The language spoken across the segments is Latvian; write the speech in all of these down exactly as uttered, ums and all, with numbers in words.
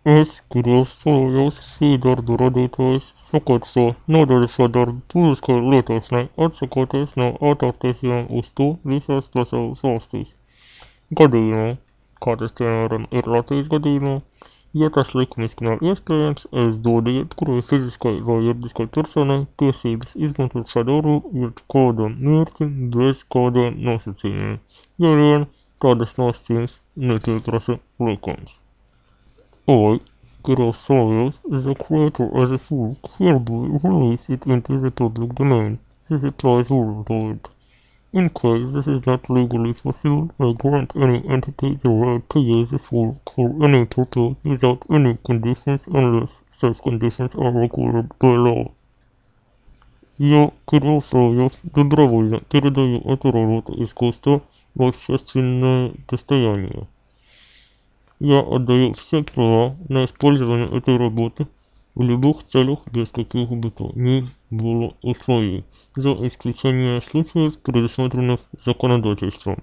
Es kirjastajos šīdardu radītājs sakārto nodaļšādarbu publiskai lietošanai, atsaucoties no autortiesībām uz to visās pasaules valstīs. Gadījumā, kā tas piemēram ir Latvijas gadījumā, ja tas likumiski nav iespējams, es dodu jebkurai fiziskai vai juridiskai personai tiesības izmantot šādu darbu jebkādam mērķim bez kādiem nosacījumiem, ja vien tādas nosacījumus nepieprasa likums. I, Kirjastajos, is a creator as a full, hereby release it into the public domain. This applies worldwide. In case this is not legally possible, I grant any entity the right to use the full for any purpose without any conditions unless such conditions are required by law. Я, Кирилл Соловьев, добровольно передаю эту работу искусства в общественное достояние. Я отдаю все права на использование этой работы в любых целях без каких бы то ни было условий, за исключением случаев, предусмотренных законодательством.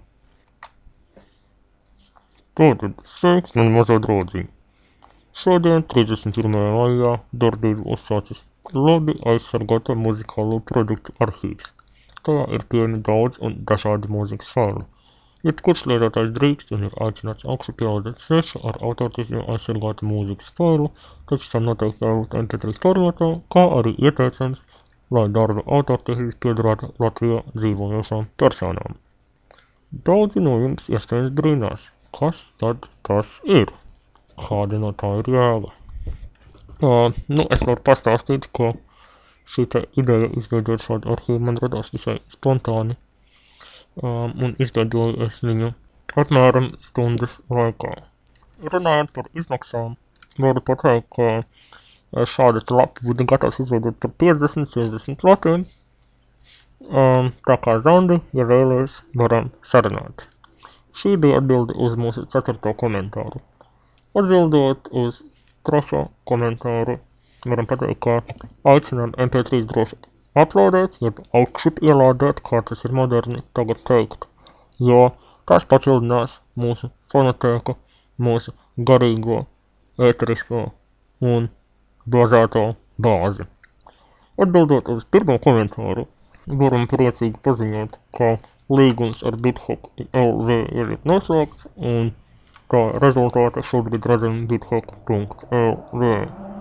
Tātad sveiks, man mazā draudziņ. Šodien, trīsdesmit pirmajā maijā, darbību uzsācis labi aizsargāta muzikālo produktu arhīvs. Tajā ir pieejami daudz un dažādi mūzikas faili. Jebkurš lietotājs drīkst un ir aicināts augšu pielādēt svešu ar autortiesībām aizsargātu mūzikas failu, taču tam noteikti jābūt em pe trīs formātā, kā arī ieteicams, lai darba autortiesības piederētu Latvijā dzīvojošām personām. Daudzi no jums iespējams brīnās, kas tad tas ir? Kāda no tā ir jēga? Uh, nu, es varu pastāstīt, ka šī te ideja izveidot šādu arhīvu man radās visai spontāni. Um, un izveidoju es viņu apmēram stundas laikā. Runājot par izmaksām, varu pateikt, ka šādas lapu būtu gatavs izveidot par piecdesmit līdz sešdesmit latiem. Um, tā kā Zandi, ja vēlies, varam sarunāt. Šī bija atbilde uz mūsu ceturto komentāru. Atbildot uz trešo komentāru, varam pateikt, ka aicināt em pe trīs droši uploadēt, jeb augšup ielādēt, kā tas ir moderni tagad teikt, jo tas papildinās mūsu fonotēku, mūsu garīgo, ēterisko un bāzēto bāzi. Atbildot uz pirmo komentāru, varam priecīgi paziņot, ka līgums ar BitHop el ve ir noslēgts, un tā rezultāta šobrīd redzam bithop punkt el ve.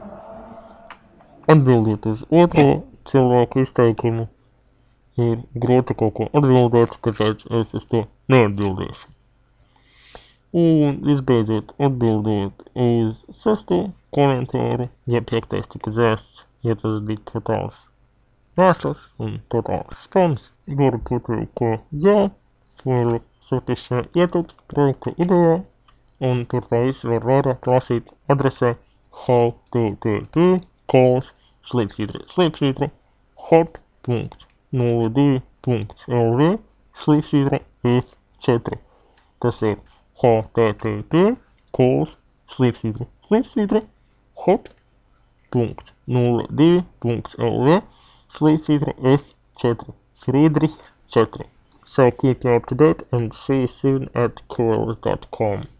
Atbildot uz otro cilvēku izteikumu, ir grūti kaut ko atbildēt, tāpēc es uz to neatbildēšu. Un visbeidzot atbildot uz sesto komentāru, ja piektais tika dzēsts, ja tas bija totāls mēsls un totāls spams, varu pateikt, ka jā, varu satikšanai ietilpst projekta idejā, un tur tā viss var vairāk lasīt adresē http kols slīpsvītra slīpsvītra hot punkt nulle divi punkt el ve slīpsvītra ef četri. Tas ir http kols slīpsvītra slīpsvītra hot punkt nulle divi punkt el ve slīpsvītra ef četri. Friedrich četri. So keep you up to date and see you soon at cool dot com.